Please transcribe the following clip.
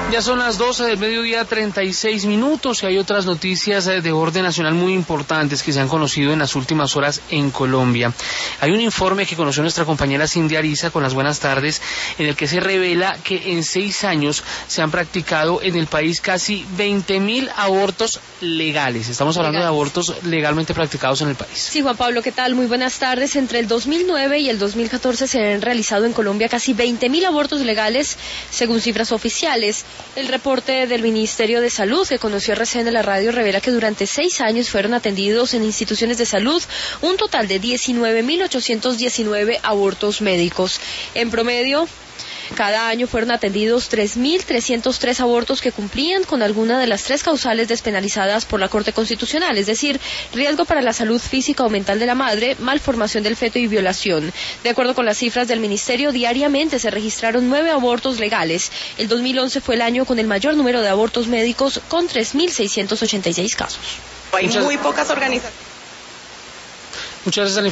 Ya son las 12 del mediodía, 36 minutos, y hay otras noticias de orden nacional muy importantes que se han conocido en las últimas horas en Colombia. Hay un informe que conoció nuestra compañera Cindy Ariza, con las buenas tardes, en el que se revela que en 6 años se han practicado en el país casi 20.000 abortos legales. Estamos hablando de abortos legalmente practicados en el país. Sí, Juan Pablo, ¿qué tal? Muy buenas tardes. Entre el 2009 y el 2014 se han realizado en Colombia casi 20.000 abortos legales, según cifras oficiales. El reporte del Ministerio de Salud que conoció recién en la radio revela que durante 6 años fueron atendidos en instituciones de salud un total de 19.819 abortos médicos. En promedio, cada año fueron atendidos 3.303 abortos que cumplían con alguna de las 3 causales despenalizadas por la Corte Constitucional, es decir, riesgo para la salud física o mental de la madre, malformación del feto y violación. De acuerdo con las cifras del Ministerio, diariamente se registraron 9 abortos legales. El 2011 fue el año con el mayor número de abortos médicos, con 3.686 casos. Hay muy pocas organizaciones. Muchas gracias.